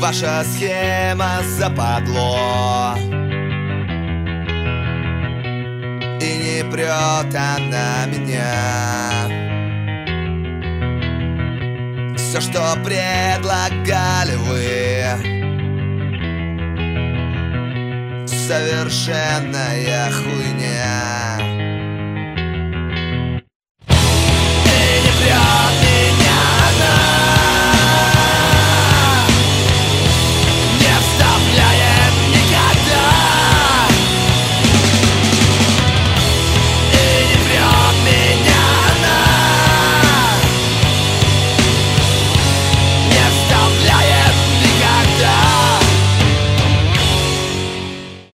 Ваша схема западло, и не прет она меня. Все, что предлагали вы, совершенная хуйня.